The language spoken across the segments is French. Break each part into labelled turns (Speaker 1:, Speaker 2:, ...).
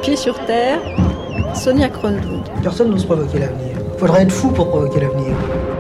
Speaker 1: Pieds sur terre, Sonia Kronlund.
Speaker 2: Personne n'ose provoquer l'avenir. Il faudrait être fou pour provoquer l'avenir.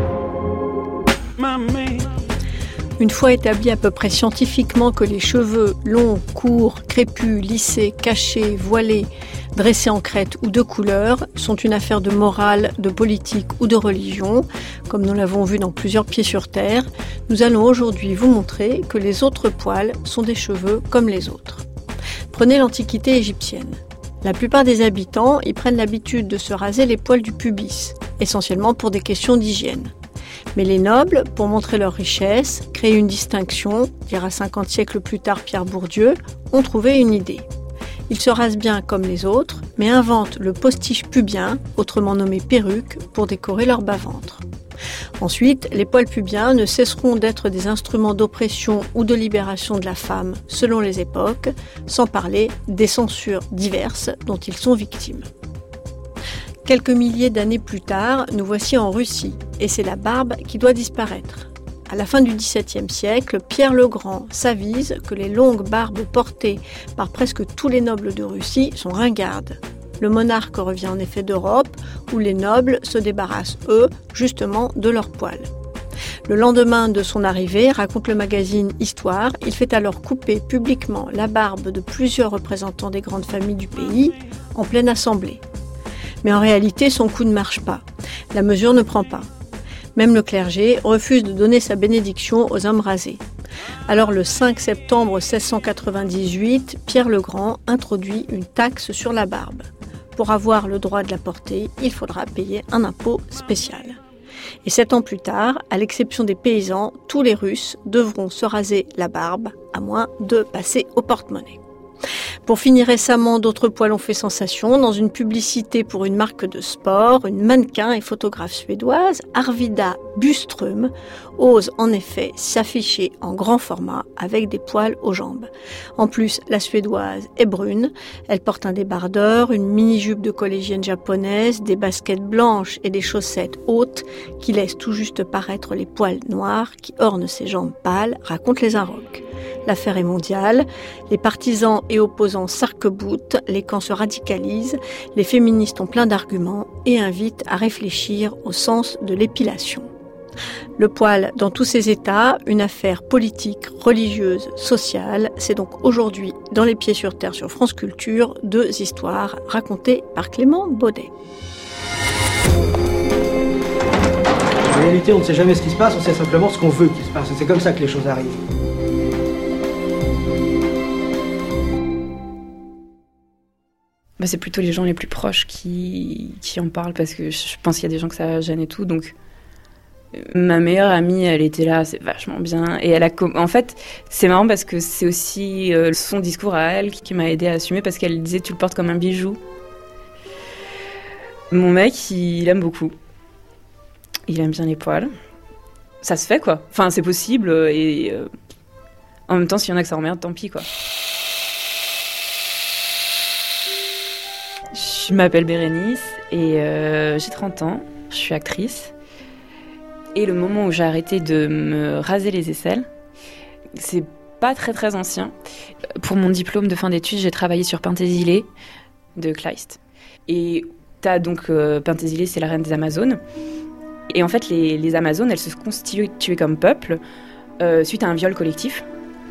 Speaker 1: Une fois établi à peu près scientifiquement que les cheveux longs, courts, crépus, lissés, cachés, voilés, dressés en crête ou de couleur sont une affaire de morale, de politique ou de religion, comme nous l'avons vu dans plusieurs Pieds sur terre, nous allons aujourd'hui vous montrer que les autres poils sont des cheveux comme les autres. Prenez l'Antiquité égyptienne. La plupart des habitants y prennent l'habitude de se raser les poils du pubis, essentiellement pour des questions d'hygiène. Mais les nobles, pour montrer leur richesse, créer une distinction, dira 50 siècles plus tard Pierre Bourdieu, ont trouvé une idée. Ils se rasent bien comme les autres, mais inventent le postiche pubien, autrement nommé perruque, pour décorer leur bas-ventre. Ensuite, les poils pubiens ne cesseront d'être des instruments d'oppression ou de libération de la femme, selon les époques, sans parler des censures diverses dont ils sont victimes. Quelques milliers d'années plus tard, nous voici en Russie, et c'est la barbe qui doit disparaître. À la fin du XVIIe siècle, Pierre le Grand s'avise que les longues barbes portées par presque tous les nobles de Russie sont ringardes. Le monarque revient en effet d'Europe, où les nobles se débarrassent, eux, justement, de leurs poils. Le lendemain de son arrivée, raconte le magazine Histoire, il fait alors couper publiquement la barbe de plusieurs représentants des grandes familles du pays, en pleine assemblée. Mais en réalité, son coup ne marche pas. La mesure ne prend pas. Même le clergé refuse de donner sa bénédiction aux hommes rasés. Alors le 5 septembre 1698, Pierre le Grand introduit une taxe sur la barbe. Pour avoir le droit de la porter, il faudra payer un impôt spécial. Et 7 ans plus tard, à l'exception des paysans, tous les Russes devront se raser la barbe, à moins de passer au porte-monnaie. Pour finir récemment, d'autres poils ont fait sensation. Dans une publicité pour une marque de sport, une mannequin et photographe suédoise, Arvida Byström, ose en effet s'afficher en grand format avec des poils aux jambes. En plus, la suédoise est brune. Elle porte un débardeur, une mini-jupe de collégienne japonaise, des baskets blanches et des chaussettes hautes qui laissent tout juste paraître les poils noirs qui ornent ses jambes pâles, racontent les Inrocks. L'affaire est mondiale, les partisans et opposants s'arc-boutent, les camps se radicalisent, les féministes ont plein d'arguments et invitent à réfléchir au sens de l'épilation. Le poil dans tous ses états, une affaire politique, religieuse, sociale, c'est donc aujourd'hui dans Les Pieds sur terre sur France Culture, 2 histoires racontées par Clément Baudet.
Speaker 2: En réalité, on ne sait jamais ce qui se passe, on sait simplement ce qu'on veut qu'il se passe. Et c'est comme ça que les choses arrivent.
Speaker 3: C'est plutôt les gens les plus proches qui en parlent parce que je pense qu'il y a des gens que ça gêne et tout. Donc, ma meilleure amie, elle était là, c'est vachement bien. Et en fait, c'est marrant parce que c'est aussi son discours à elle qui m'a aidée à assumer parce qu'elle disait « tu le portes comme un bijou ». Mon mec, il aime beaucoup. Il aime bien les poils. Ça se fait, quoi. Enfin, c'est possible et en même temps, s'il y en a que ça emmerde, tant pis, quoi. Je m'appelle Bérénice et j'ai 30 ans, je suis actrice. Et le moment où j'ai arrêté de me raser les aisselles, c'est pas très très ancien. Pour mon diplôme de fin d'études, j'ai travaillé sur Penthesilée de Kleist. Et t'as donc Penthesilée, c'est la reine des Amazones. Et en fait, les Amazones, elles se constituaient comme peuple suite à un viol collectif.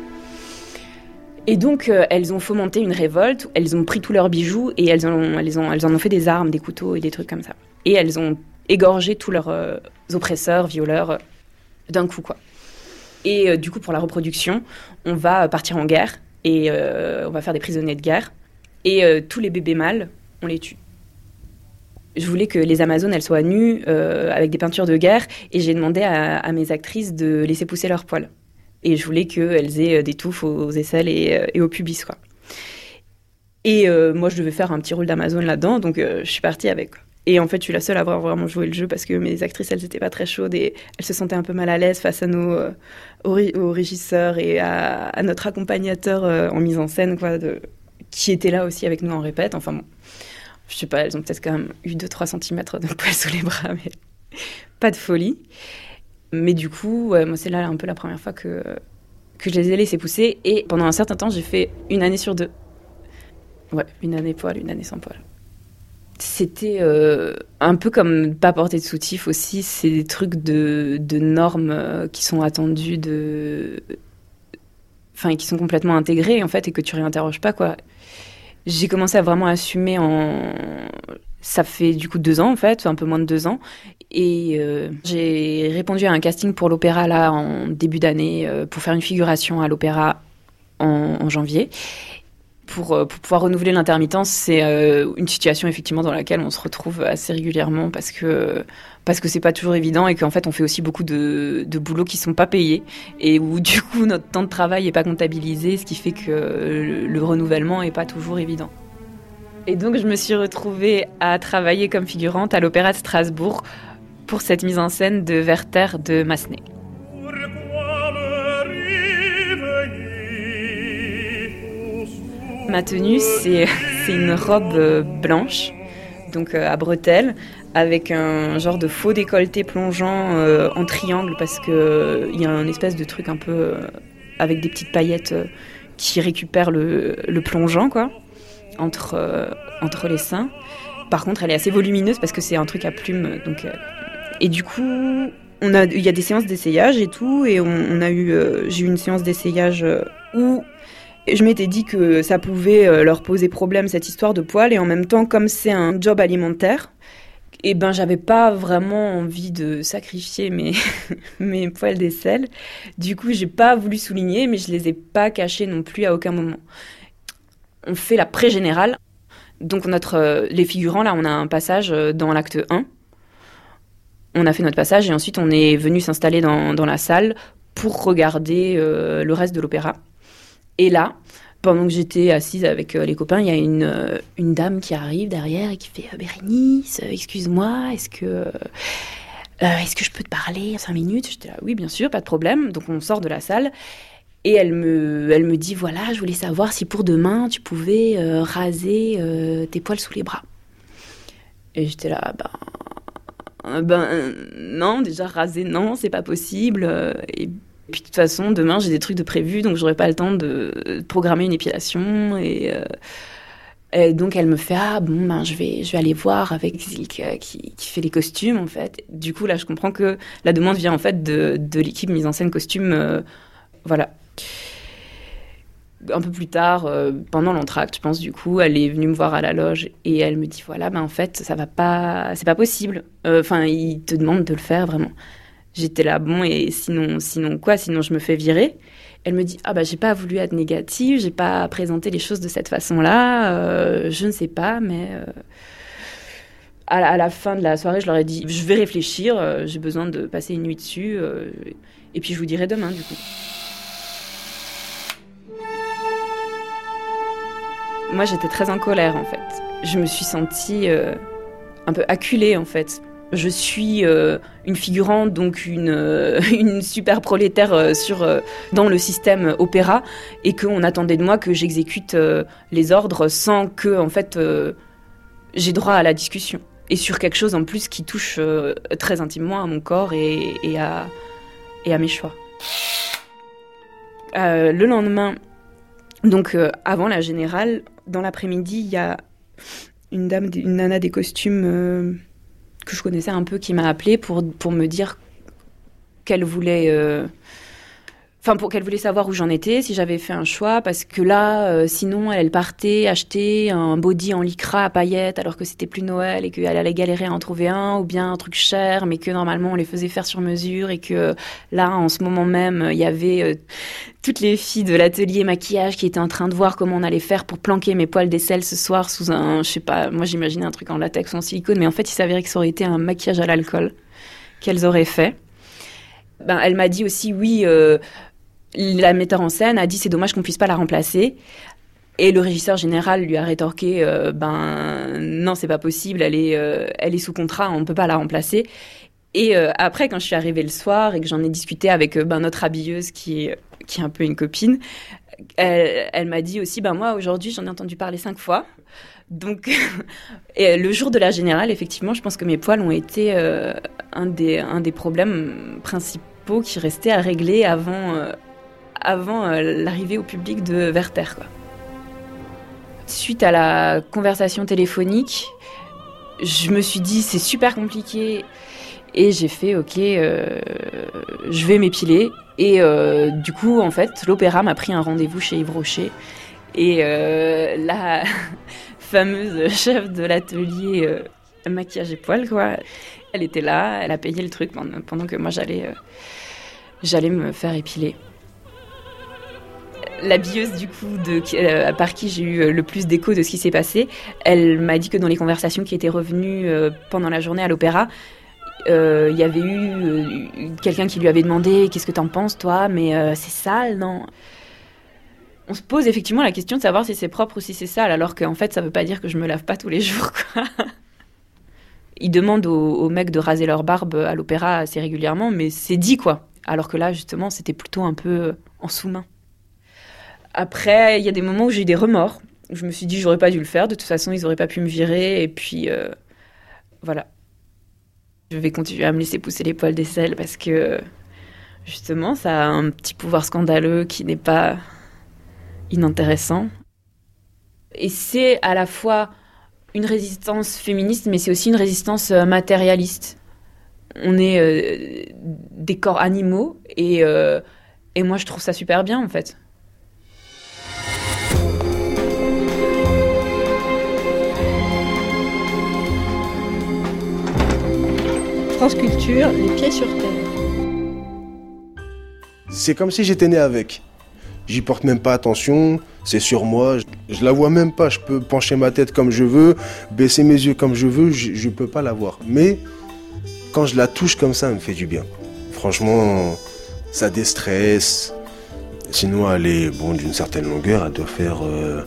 Speaker 3: Et donc, elles ont fomenté une révolte, elles ont pris tous leurs bijoux et elles en ont fait des armes, des couteaux et des trucs comme ça. Et elles ont égorgé tous leurs oppresseurs, violeurs, d'un coup, quoi. Et du coup, pour la reproduction, on va partir en guerre et on va faire des prisonniers de guerre. Et tous les bébés mâles, on les tue. Je voulais que les Amazones, elles soient nues avec des peintures de guerre et j'ai demandé à mes actrices de laisser pousser leurs poils. Et je voulais qu'elles aient des touffes aux aisselles et au pubis, quoi. Et moi, je devais faire un petit rôle d'Amazone là-dedans, donc je suis partie avec. Et en fait, je suis la seule à avoir vraiment joué le jeu parce que mes actrices, elles n'étaient pas très chaudes et elles se sentaient un peu mal à l'aise face à aux régisseurs et à notre accompagnateur en mise en scène, quoi, qui était là aussi avec nous en répète. Enfin bon, je sais pas, elles ont peut-être quand même eu 2-3 centimètres de poils sous les bras, mais pas de folie. Mais du coup, moi, c'est là un peu la première fois que je les ai laissés pousser. Et pendant un certain temps, j'ai fait 1 année sur 2. Ouais, une année poil, une année sans poil. C'était un peu comme pas porter de soutif aussi, c'est des trucs de normes qui sont attendues enfin, qui sont complètement intégrées en fait et que tu réinterroges pas quoi. J'ai commencé à vraiment assumer ça fait du coup 2 ans en fait, un peu moins de 2 ans. Et j'ai répondu à un casting pour l'opéra là en début d'année pour faire une figuration à l'opéra en janvier. Pour pouvoir renouveler l'intermittence, c'est une situation effectivement dans laquelle on se retrouve assez régulièrement parce que c'est pas toujours évident et qu'en fait on fait aussi beaucoup de boulots qui sont pas payés et où du coup notre temps de travail est pas comptabilisé, ce qui fait que le renouvellement est pas toujours évident. Et donc je me suis retrouvée à travailler comme figurante à l'Opéra de Strasbourg pour cette mise en scène de Werther de Massenet. Ma tenue, c'est une robe blanche, donc à bretelles, avec un genre de faux décolleté plongeant en triangle, parce qu'il y a un espèce de truc un peu avec des petites paillettes qui récupèrent le plongeant, quoi, entre les seins. Par contre, elle est assez volumineuse parce que c'est un truc à plumes. Donc, et du coup, il y a des séances d'essayage et tout, et j'ai eu une séance d'essayage où je m'étais dit que ça pouvait leur poser problème, cette histoire de poils, et en même temps, comme c'est un job alimentaire, et ben j'avais pas vraiment envie de sacrifier mes poils d'aisselle. Du coup, j'ai pas voulu souligner, mais je les ai pas cachés non plus à aucun moment. On fait la pré-générale. Donc les figurants, là, on a un passage dans l'acte 1. On a fait notre passage et ensuite on est venu s'installer dans la salle pour regarder le reste de l'opéra. Et là, pendant que j'étais assise avec les copains, il y a une dame qui arrive derrière et qui fait « Bérénice, excuse-moi, est-ce que je peux te parler 5 minutes ?» J'étais là « Oui, bien sûr, pas de problème. » Donc on sort de la salle et elle me dit « Voilà, je voulais savoir si pour demain, tu pouvais raser tes poils sous les bras. » Et j'étais là non, déjà raser, non, c'est pas possible. Et puis de toute façon, demain, j'ai des trucs de prévus, donc j'aurai pas le temps de programmer une épilation. Et donc elle me fait je vais aller voir avec Silke qui fait les costumes en fait. Du coup là, je comprends que la demande vient en fait de l'équipe mise en scène costume, voilà. Un peu plus tard, pendant l'entracte, je pense, du coup, elle est venue me voir à la loge et elle me dit voilà, en fait, ça va pas, c'est pas possible. Ils te demandent de le faire vraiment. J'étais là, bon, et sinon quoi? Sinon, je me fais virer. Elle me dit j'ai pas voulu être négative, j'ai pas présenté les choses de cette façon-là, je ne sais pas, mais à la fin de la soirée, je leur ai dit je vais réfléchir, j'ai besoin de passer une nuit dessus, et puis je vous dirai demain, du coup. Moi, j'étais très en colère, en fait. Je me suis sentie un peu acculée, en fait. Je suis une figurante, donc une super prolétaire dans le système opéra, et qu'on attendait de moi que j'exécute les ordres sans que, en fait, j'ai droit à la discussion. Et sur quelque chose, en plus, qui touche très intimement à mon corps et à mes choix. Le lendemain, donc avant la générale, dans l'après-midi, il y a une nana des costumes que je connaissais un peu qui m'a appelée pour me dire qu'elle voulait qu'elle voulait savoir où j'en étais, si j'avais fait un choix, parce que là, sinon, elle partait acheter un body en lycra à paillettes alors que c'était plus Noël et qu'elle allait galérer à en trouver un, ou bien un truc cher, mais que normalement, on les faisait faire sur mesure, et que là, en ce moment même, il y avait toutes les filles de l'atelier maquillage qui étaient en train de voir comment on allait faire pour planquer mes poils d'aisselle ce soir sous un, je sais pas, moi j'imaginais un truc en latex ou en silicone, mais en fait, il s'avérait que ça aurait été un maquillage à l'alcool qu'elles auraient fait. Elle m'a dit aussi, oui, la metteur en scène a dit c'est dommage qu'on puisse pas la remplacer, et le régisseur général lui a rétorqué non, c'est pas possible, elle est sous contrat, on peut pas la remplacer. Et après, quand je suis arrivée le soir et que j'en ai discuté avec notre habilleuse qui est un peu une copine, elle m'a dit aussi moi aujourd'hui j'en ai entendu parler 5 fois. Donc et le jour de la générale, effectivement, je pense que mes poils ont été un des problèmes principaux qui restait à régler avant l'arrivée au public de Werther, quoi. Suite à la conversation téléphonique, je me suis dit c'est super compliqué et j'ai fait ok, je vais m'épiler. Et du coup, en fait, l'opéra m'a pris un rendez-vous chez Yves Rocher. Et la fameuse chef de l'atelier maquillage et poils, quoi, elle était là, elle a payé le truc pendant que moi j'allais me faire épiler. La billeuse, du coup, par qui j'ai eu le plus d'écho de ce qui s'est passé, elle m'a dit que dans les conversations qui étaient revenues pendant la journée à l'opéra, il y avait eu quelqu'un qui lui avait demandé « Qu'est-ce que t'en penses, toi ? Mais c'est sale, non ?» On se pose effectivement la question de savoir si c'est propre ou si c'est sale, alors qu'en fait, ça veut pas dire que je me lave pas tous les jours, quoi. Ils demandent aux mecs de raser leur barbe à l'opéra assez régulièrement, mais c'est dit, quoi. Alors que là, justement, c'était plutôt un peu en sous-main. Après, il y a des moments où j'ai eu des remords. Où je me suis dit, j'aurais pas dû le faire. De toute façon, ils auraient pas pu me virer. Et puis, voilà. Je vais continuer à me laisser pousser les poils d'aisselle parce que, justement, ça a un petit pouvoir scandaleux qui n'est pas inintéressant. Et c'est à la fois une résistance féministe, mais c'est aussi une résistance matérialiste. On est des corps animaux et moi, je trouve ça super bien, en fait.
Speaker 1: France Culture, les pieds sur terre.
Speaker 4: C'est comme si j'étais né avec. J'y porte même pas attention, c'est sur moi, je la vois même pas, je peux pencher ma tête comme je veux, baisser mes yeux comme je veux, je peux pas la voir. Mais quand je la touche comme ça, elle me fait du bien. Franchement, ça déstresse. Sinon, elle est d'une certaine longueur, elle doit faire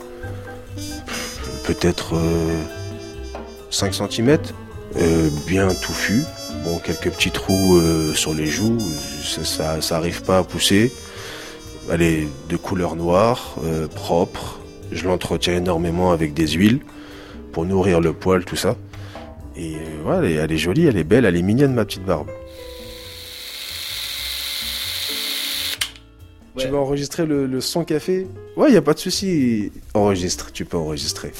Speaker 4: peut-être 5 cm, bien touffu. Bon, quelques petits trous sur les joues, ça arrive pas à pousser. Elle est de couleur noire, propre. Je l'entretiens énormément avec des huiles pour nourrir le poil, tout ça. Et ouais, elle est jolie, elle est belle, elle est mignonne, ma petite barbe. Ouais. Tu vas enregistrer le son café ? Ouais, y a pas de souci. Enregistre, tu peux enregistrer.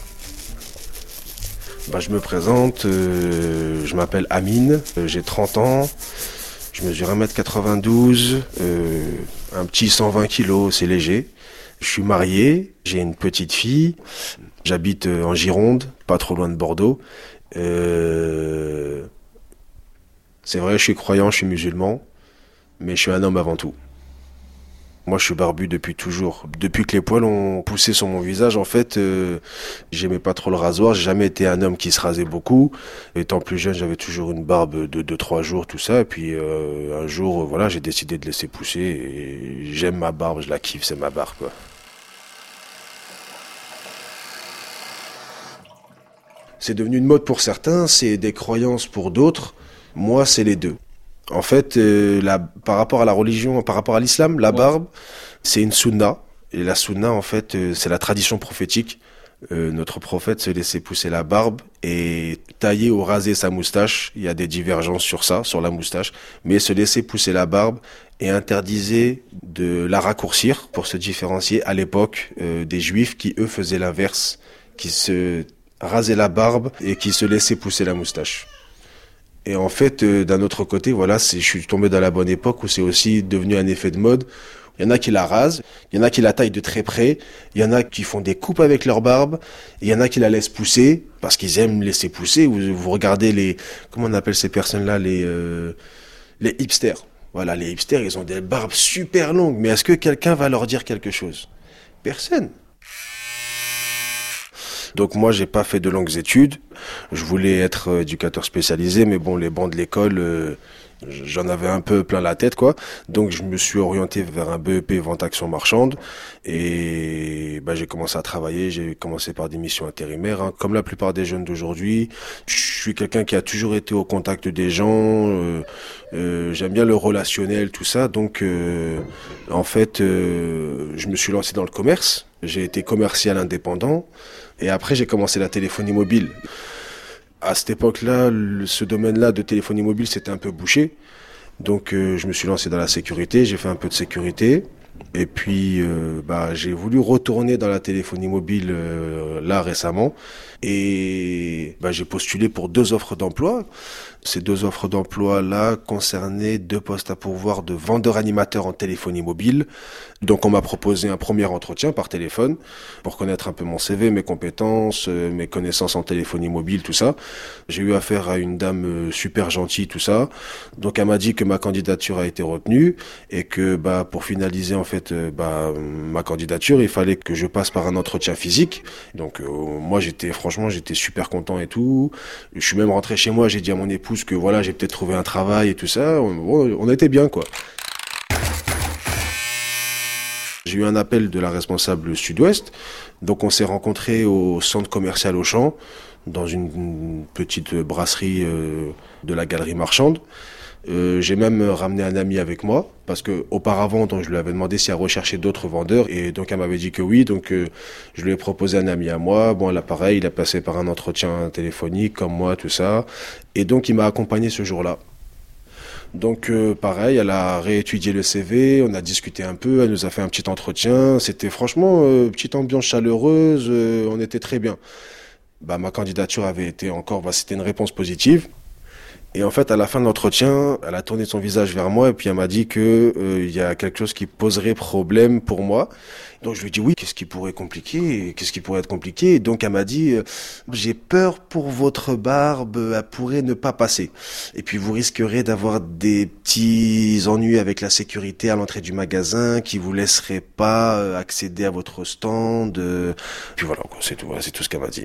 Speaker 4: Je me présente, je m'appelle Amine, j'ai 30 ans, je mesure 1m92, un petit 120 kg, c'est léger. Je suis marié, j'ai une petite fille, j'habite en Gironde, pas trop loin de Bordeaux. C'est vrai, je suis croyant, je suis musulman, mais je suis un homme avant tout. Moi, je suis barbu depuis toujours. Depuis que les poils ont poussé sur mon visage, en fait, j'aimais pas trop le rasoir. J'ai jamais été un homme qui se rasait beaucoup. Étant plus jeune, j'avais toujours une barbe de 2-3 jours, tout ça. Et puis, un jour, voilà, j'ai décidé de laisser pousser. Et j'aime ma barbe, je la kiffe, c'est ma barbe, quoi. C'est devenu une mode pour certains, c'est des croyances pour d'autres. Moi, c'est les deux. En fait, par rapport à la religion, par rapport à l'islam, la barbe, c'est une sunna. Et la sunna, en fait, c'est la tradition prophétique. Notre prophète se laissait pousser la barbe et tailler ou raser sa moustache. Il y a des divergences sur ça, sur la moustache. Mais se laisser pousser la barbe et interdisait de la raccourcir pour se différencier à l'époque des juifs qui, eux, faisaient l'inverse, qui se rasaient la barbe et qui se laissaient pousser la moustache. Et en fait, d'un autre côté, voilà, je suis tombé dans la bonne époque où c'est aussi devenu un effet de mode. Il y en a qui la rasent, il y en a qui la taillent de très près, il y en a qui font des coupes avec leur barbe, il y en a qui la laissent pousser parce qu'ils aiment laisser pousser. Vous regardez comment on appelle ces personnes-là, les hipsters. Voilà, les hipsters, ils ont des barbes super longues, mais est-ce que quelqu'un va leur dire quelque chose ? Personne. Donc moi, j'ai pas fait de longues études. Je voulais être éducateur spécialisé, mais bon, les bancs de l'école, j'en avais un peu plein la tête, quoi. Donc je me suis orienté vers un BEP vente action marchande et j'ai commencé à travailler. J'ai commencé par des missions intérimaires, hein. Comme la plupart des jeunes d'aujourd'hui, je suis quelqu'un qui a toujours été au contact des gens. J'aime bien le relationnel, tout ça. Donc en fait, je me suis lancé dans le commerce. J'ai été commercial indépendant. Et après, j'ai commencé la téléphonie mobile. À cette époque-là, ce domaine-là de téléphonie mobile, c'était un peu bouché. Donc, je me suis lancé dans la sécurité. J'ai fait un peu de sécurité. Et puis, j'ai voulu retourner dans la téléphonie mobile là récemment. Et j'ai postulé pour 2 offres d'emploi. Ces 2 offres d'emploi-là concernaient 2 postes à pourvoir de vendeur-animateur en téléphonie mobile. Donc on m'a proposé un premier entretien par téléphone pour connaître un peu mon CV, mes compétences, mes connaissances en téléphonie mobile, tout ça. J'ai eu affaire à une dame super gentille, tout ça. Donc elle m'a dit que ma candidature a été retenue et que pour finaliser en fait ma candidature, il fallait que je passe par un entretien physique. Donc moi j'étais super content et tout. Je suis même rentré chez moi, j'ai dit à mon épouse que voilà, j'ai peut-être trouvé un travail et tout ça. On était bien quoi. J'ai eu un appel de la responsable Sud-Ouest. Donc on s'est rencontrés au centre commercial Auchan, dans une petite brasserie de la galerie marchande. J'ai même ramené un ami avec moi, parce que auparavant, donc, je lui avais demandé si elle recherchait d'autres vendeurs, et donc elle m'avait dit que oui, donc je lui ai proposé un ami à moi. Bon, là pareil, il a passé par un entretien téléphonique, comme moi, tout ça, et donc il m'a accompagné ce jour-là. Donc pareil, elle a réétudié le CV, on a discuté un peu, elle nous a fait un petit entretien, c'était franchement petite ambiance chaleureuse, on était très bien. Ma candidature avait été c'était une réponse positive. Et en fait, à la fin de l'entretien, elle a tourné son visage vers moi et puis elle m'a dit que il y a quelque chose qui poserait problème pour moi. Donc je lui ai dit oui, qu'est-ce qui pourrait être compliqué? Et donc elle m'a dit j'ai peur pour votre barbe, elle pourrait ne pas passer. Et puis vous risquerez d'avoir des petits ennuis avec la sécurité à l'entrée du magasin qui vous laisserait pas accéder à votre stand. Puis voilà, c'est tout ce qu'elle m'a dit.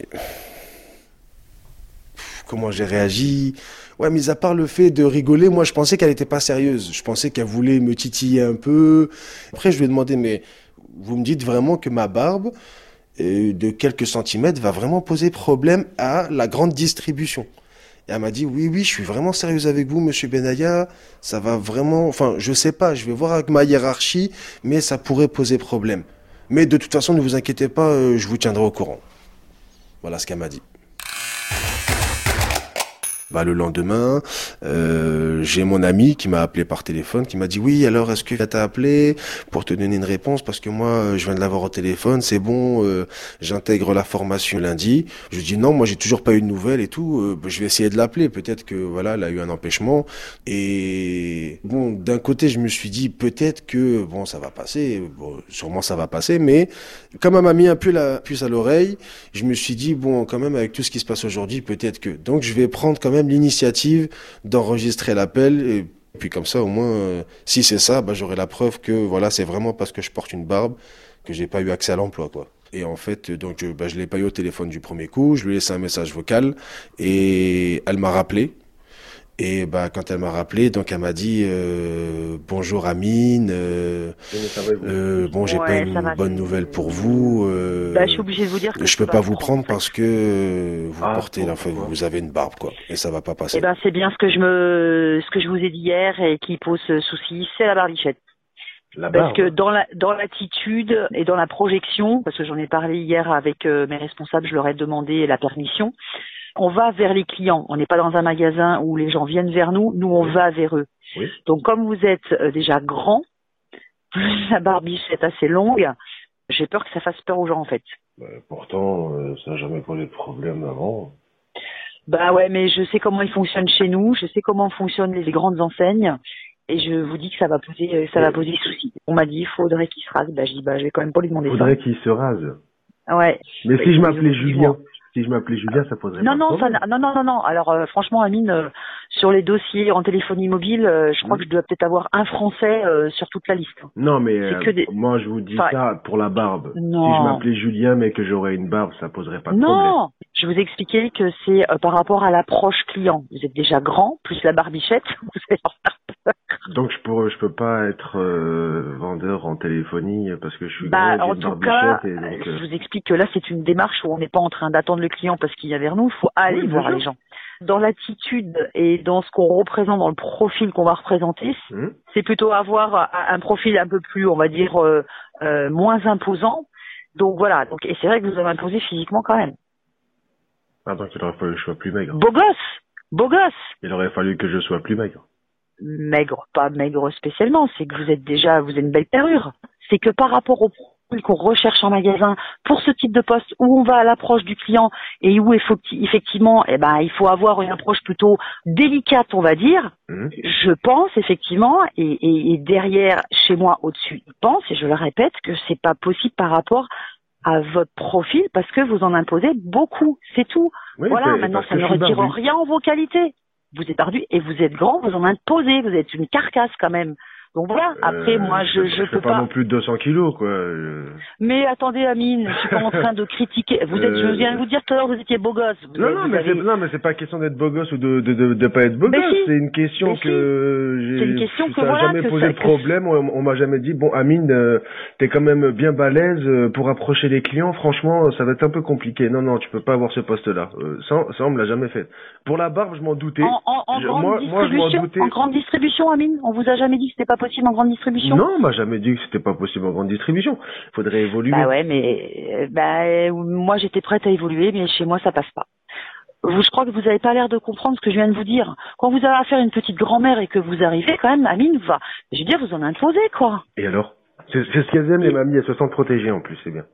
Speaker 4: Comment j'ai réagi? Ouais, mis à part le fait de rigoler, moi je pensais qu'elle était pas sérieuse. Je pensais qu'elle voulait me titiller un peu. Après je lui ai demandé, mais vous me dites vraiment que ma barbe de quelques centimètres va vraiment poser problème à la grande distribution? Et elle m'a dit, oui, je suis vraiment sérieuse avec vous, monsieur Benaya. Ça va vraiment, je sais pas, je vais voir avec ma hiérarchie, mais ça pourrait poser problème. Mais de toute façon, ne vous inquiétez pas, je vous tiendrai au courant. Voilà ce qu'elle m'a dit. Le lendemain, j'ai mon ami qui m'a appelé par téléphone, qui m'a dit oui, alors est-ce que t'a appelé pour te donner une réponse parce que moi je viens de l'avoir au téléphone, c'est bon, j'intègre la formation lundi. Je lui dis non, moi j'ai toujours pas eu de nouvelles et tout, je vais essayer de l'appeler, peut-être que voilà, elle a eu un empêchement. Et bon, d'un côté je me suis dit peut-être que bon ça va passer, sûrement ça va passer, mais comme elle m'a mis un peu la puce à l'oreille, je me suis dit bon quand même avec tout ce qui se passe aujourd'hui, peut-être que, donc je vais prendre quand même l'initiative d'enregistrer l'appel et puis comme ça au moins si c'est ça, j'aurai la preuve que voilà, c'est vraiment parce que je porte une barbe que j'ai pas eu accès à l'emploi quoi. Et en fait donc je l'ai pas eu au téléphone du premier coup, je lui ai laissé un message vocal et elle m'a rappelé. Et quand elle m'a rappelé, donc elle m'a dit bonjour Amine, j'ai pas une bonne nouvelle pour vous.
Speaker 5: Je suis obligée de vous dire que
Speaker 4: je peux pas vous prendre parce que vous portez, vous avez une barbe quoi, et ça va pas passer.
Speaker 5: C'est bien ce que je vous ai dit hier et qui pose souci, c'est la barbichette. Parce que dans l'attitude et dans la projection, parce que j'en ai parlé hier avec mes responsables, je leur ai demandé la permission. On va vers les clients. On n'est pas dans un magasin où les gens viennent vers nous. Nous, on va vers eux. Oui. Donc, comme vous êtes déjà grand, plus la barbichette assez longue, j'ai peur que ça fasse peur aux gens, en fait.
Speaker 6: Pourtant, ça n'a jamais posé de problème avant.
Speaker 5: Ouais, mais je sais comment ils fonctionnent chez nous. Je sais comment fonctionnent les grandes enseignes. Et je vous dis que ça va poser souci. On m'a dit, il faudrait qu'il se rase. Je dis, je vais quand même pas lui demander ça.
Speaker 6: Faudrait qu'il se rase.
Speaker 5: Ouais.
Speaker 6: Mais si je m'appelais Julien. Si je m'appelais Julien, ça poserait pas de problème.
Speaker 5: Non. Alors, franchement, Amine, sur les dossiers en téléphonie mobile, je crois que je dois peut-être avoir un Français sur toute la liste.
Speaker 6: Non, mais moi, je vous dis ça pour la barbe. Non. Si je m'appelais Julien, mais que j'aurais une barbe, ça poserait pas de problème.
Speaker 5: Non, je vous ai expliqué que c'est par rapport à l'approche client. Vous êtes déjà grand, plus la barbichette, vous allez leur faire peur.
Speaker 6: Donc, je peux pas être vendeur en téléphonie parce que je suis grand,
Speaker 5: en tout cas, je vous explique que là, c'est une démarche où on n'est pas en train d'attendre le client parce qu'il y a vers nous, il faut aller voir les gens. Dans l'attitude et dans ce qu'on représente, dans le profil qu'on va représenter, c'est plutôt avoir un profil un peu plus, on va dire, moins imposant. Donc voilà, et c'est vrai que vous avez imposé physiquement quand même.
Speaker 6: Donc il aurait fallu que je sois plus maigre.
Speaker 5: Beau gosse.
Speaker 6: Il aurait fallu que je sois plus maigre.
Speaker 5: Maigre, pas maigre spécialement, c'est que vous avez une belle carrure. c'est que par rapport au profil qu'on recherche en magasin pour ce type de poste où on va à l'approche du client et où effectivement, il faut avoir une approche plutôt délicate, on va dire. Je pense effectivement, et derrière, chez moi, au-dessus, ils pensent, et je le répète, que c'est pas possible par rapport à votre profil parce que vous en imposez beaucoup, c'est tout.
Speaker 6: Oui,
Speaker 5: voilà, maintenant ça ne retire rien en vos qualités. Vous êtes barbu et vous êtes grand, vous en imposez, vous êtes une carcasse quand même. Donc voilà, après moi je peux pas
Speaker 6: non plus de 200 kilos quoi.
Speaker 5: Mais attendez Amine, je suis pas en train de critiquer. Je viens de vous dire tout à l'heure vous étiez beau gosse.
Speaker 6: Non mais c'est pas question d'être beau gosse ou de pas être beau gosse, si. C'est une question que ça a jamais posé de problème, on m'a jamais dit bon Amine t'es quand même bien balèze pour approcher les clients, franchement ça va être un peu compliqué. Non, tu peux pas avoir ce poste là. Ça on me l'a jamais fait. Pour la barbe, je m'en doutais.
Speaker 5: Moi je m'en doutais. En grande distribution Amine, on vous a jamais dit que c'était pas possible en grande distribution?
Speaker 6: Non, on m'a jamais dit que c'était pas possible en grande distribution. Faudrait évoluer.
Speaker 5: Bah ouais, mais moi j'étais prête à évoluer, mais chez moi ça passe pas. Je crois que vous avez pas l'air de comprendre ce que je viens de vous dire. Quand vous avez affaire à une petite grand-mère et que vous arrivez quand même, Amine, je veux dire, vous en imposez quoi.
Speaker 6: Et alors? C'est ce qu'elles aiment les mamies, elles se sentent protégées en plus, c'est bien.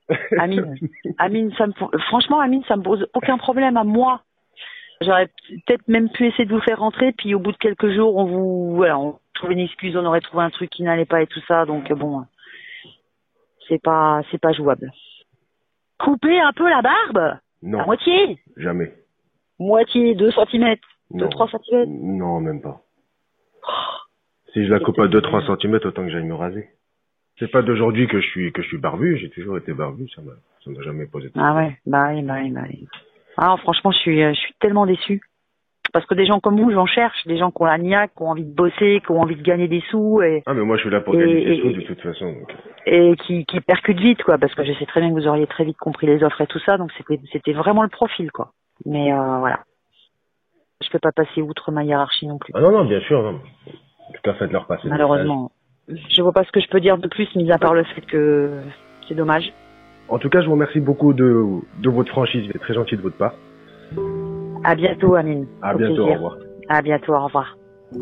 Speaker 5: Amine, franchement Amine, ça me pose aucun problème à moi. J'aurais peut-être même pu essayer de vous faire rentrer, puis au bout de quelques jours, on trouve une excuse, on aurait trouvé un truc qui n'allait pas et tout ça, donc bon, c'est pas jouable. Couper un peu la barbe?
Speaker 6: Non.
Speaker 5: À moitié?
Speaker 6: Jamais.
Speaker 5: Moitié, 2 cm? 2-3 cm?
Speaker 6: Non, même pas. Si je la coupe à 2-3 cm, autant que j'aille me raser. C'est pas d'aujourd'hui que je suis barbu, j'ai toujours été barbu, ça m'a jamais posé de problème.
Speaker 5: Ah ouais, bah oui. Ah, franchement, je suis tellement déçue. Parce que des gens comme vous, j'en cherche. Des gens qui ont la niaque, qui ont envie de bosser, qui ont envie de gagner des sous.
Speaker 6: Ah, mais moi, je suis là pour gagner des sous, de toute façon. Donc.
Speaker 5: Et qui percutent vite, quoi. Parce que je sais très bien que vous auriez très vite compris les offres et tout ça. Donc, c'était vraiment le profil, quoi. Mais voilà. Je peux pas passer outre ma hiérarchie non plus.
Speaker 6: Ah non, bien sûr, non. Tout à fait de leur passer.
Speaker 5: Malheureusement. Je vois pas ce que je peux dire de plus, mis à part le fait que c'est dommage.
Speaker 6: En tout cas, je vous remercie beaucoup de votre franchise. C'est très gentil de votre part.
Speaker 5: À bientôt, Amine.
Speaker 6: À bientôt, au revoir.
Speaker 5: À bientôt, au revoir.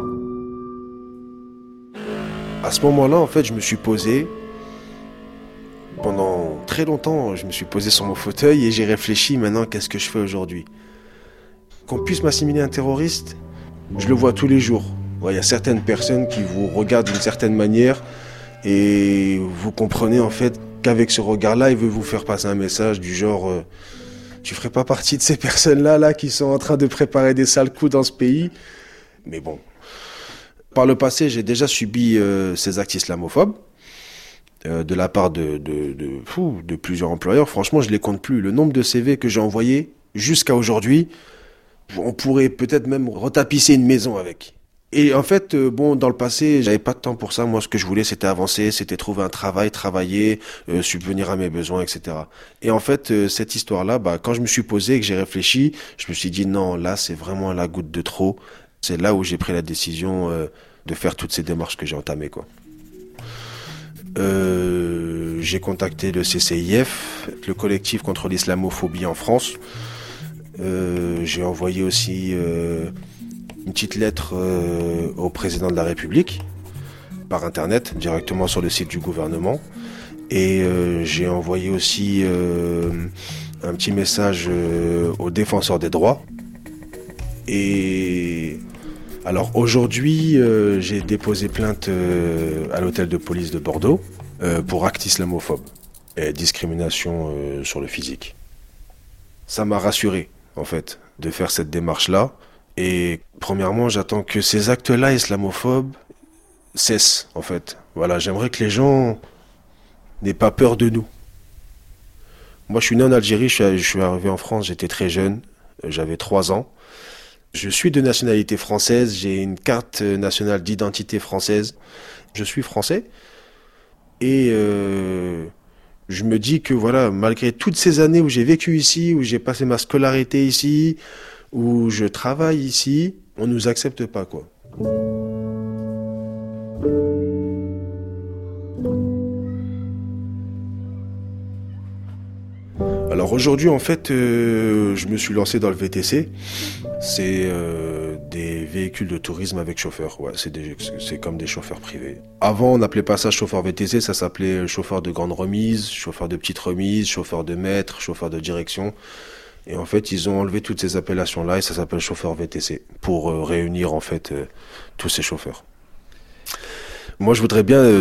Speaker 4: À ce moment-là, en fait, je me suis posé. Pendant très longtemps, je me suis posé sur mon fauteuil et j'ai réfléchi, maintenant, qu'est-ce que je fais aujourd'hui? Qu'on puisse m'assimiler à un terroriste, je le vois tous les jours. Il y a certaines personnes qui vous regardent d'une certaine manière et vous comprenez, en fait, qu'avec ce regard-là, il veut vous faire passer un message du genre tu ferais pas partie de ces personnes-là qui sont en train de préparer des sales coups dans ce pays. Mais bon, par le passé, j'ai déjà subi ces actes islamophobes de la part de plusieurs employeurs. Franchement, je les compte plus. Le nombre de CV que j'ai envoyés jusqu'à aujourd'hui, on pourrait peut-être même retapisser une maison avec. Et en fait, dans le passé, j'avais pas de temps pour ça. Moi, ce que je voulais, c'était avancer, c'était trouver un travail, travailler, subvenir à mes besoins, etc. Et en fait, cette histoire-là, quand je me suis posé et que j'ai réfléchi, je me suis dit non, là, c'est vraiment la goutte de trop. C'est là où j'ai pris la décision de faire toutes ces démarches que j'ai entamées, quoi. J'ai contacté le CCIF, le collectif contre l'islamophobie en France. J'ai envoyé aussi une petite lettre au président de la République par internet, directement sur le site du gouvernement. Et j'ai envoyé aussi un petit message aux défenseurs des droits. Et alors aujourd'hui, j'ai déposé plainte à l'hôtel de police de Bordeaux pour acte islamophobe et discrimination sur le physique. Ça m'a rassuré, en fait, de faire cette démarche-là. Et premièrement, j'attends que ces actes-là islamophobes cessent, en fait. Voilà, j'aimerais que les gens n'aient pas peur de nous. Moi, je suis né en Algérie, je suis arrivé en France, j'étais très jeune, j'avais 3 ans. Je suis de nationalité française, j'ai une carte nationale d'identité française. Je suis français. Et je me dis que voilà, malgré toutes ces années où j'ai vécu ici, où j'ai passé ma scolarité ici, où je travaille ici, on nous accepte pas, quoi. Alors aujourd'hui, en fait, je me suis lancé dans le VTC. C'est des véhicules de tourisme avec chauffeur. Ouais, c'est comme des chauffeurs privés. Avant, on n'appelait pas ça chauffeur VTC, ça s'appelait chauffeur de grande remise, chauffeur de petite remise, chauffeur de maître, chauffeur de direction. Et en fait, ils ont enlevé toutes ces appellations-là et ça s'appelle chauffeur VTC pour réunir en fait tous ces chauffeurs. Moi, je voudrais bien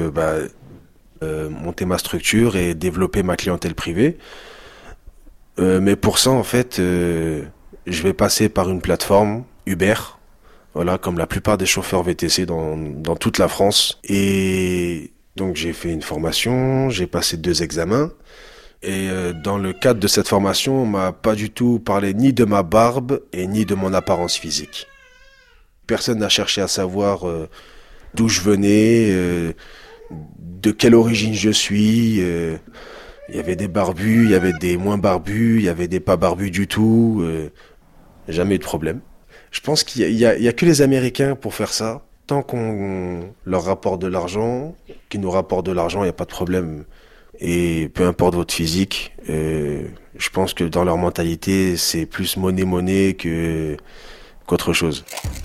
Speaker 4: monter ma structure et développer ma clientèle privée. Mais pour ça, en fait, je vais passer par une plateforme Uber, voilà, comme la plupart des chauffeurs VTC dans toute la France. Et donc, j'ai fait une formation, j'ai passé 2 examens. Et dans le cadre de cette formation, on m'a pas du tout parlé ni de ma barbe et ni de mon apparence physique. Personne n'a cherché à savoir d'où je venais, de quelle origine je suis. Il y avait des barbus, il y avait des moins barbus, il y avait des pas barbus du tout. Jamais eu de problème. Je pense qu'il y a que les Américains pour faire ça. Tant qu'on leur rapporte de l'argent, qu'ils nous rapportent de l'argent, il n'y a pas de problème. Et peu importe votre physique, je pense que dans leur mentalité, c'est plus monnaie qu'autre chose.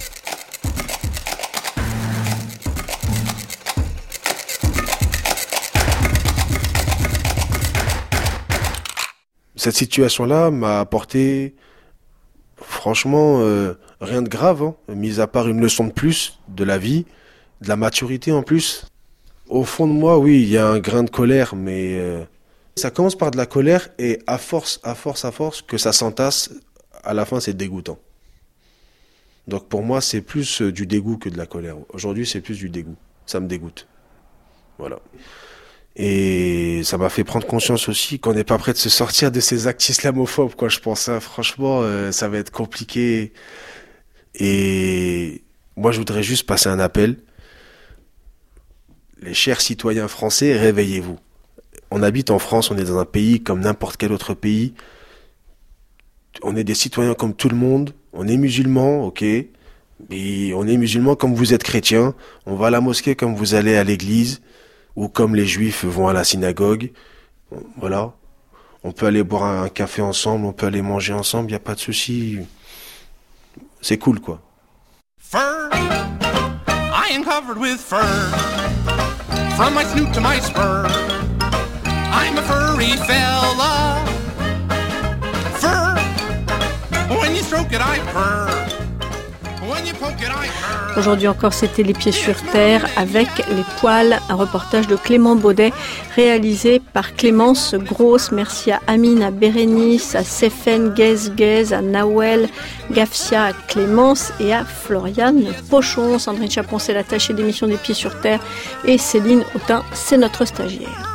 Speaker 4: Cette situation-là m'a apporté, franchement, rien de grave, hein, mis à part une leçon de plus de la vie, de la maturité en plus. Au fond de moi, oui, il y a un grain de colère, mais ça commence par de la colère et à force que ça s'entasse, à la fin, c'est dégoûtant. Donc pour moi, c'est plus du dégoût que de la colère. Aujourd'hui, c'est plus du dégoût. Ça me dégoûte. Voilà. Et ça m'a fait prendre conscience aussi qu'on n'est pas prêt de se sortir de ces actes islamophobes, quoi. Je pense, hein, franchement, ça va être compliqué. Et moi, je voudrais juste passer un appel. Les chers citoyens français, réveillez-vous. On habite en France, on est dans un pays comme n'importe quel autre pays. On est des citoyens comme tout le monde. On est musulmans, ok. Mais on est musulmans comme vous êtes chrétiens. On va à la mosquée comme vous allez à l'église. Ou comme les juifs vont à la synagogue. Voilà. On peut aller boire un café ensemble, on peut aller manger ensemble, il n'y a pas de souci. C'est cool, quoi.
Speaker 7: Fur, I am covered with fur. From my snoot to my spur, I'm a furry fella. Fur, when you stroke it, I purr.
Speaker 1: Aujourd'hui encore, c'était Les Pieds sur Terre avec Les Poils, un reportage de Clément Baudet réalisé par Clémence Grosse. Merci à Amine, à Bérénice, à Sefen Guez, à Nawel Gafsia, à Clémence et à Floriane Pochon. Sandrine Chapon, c'est l'attachée d'émission des Pieds sur Terre et Céline Autain, c'est notre stagiaire.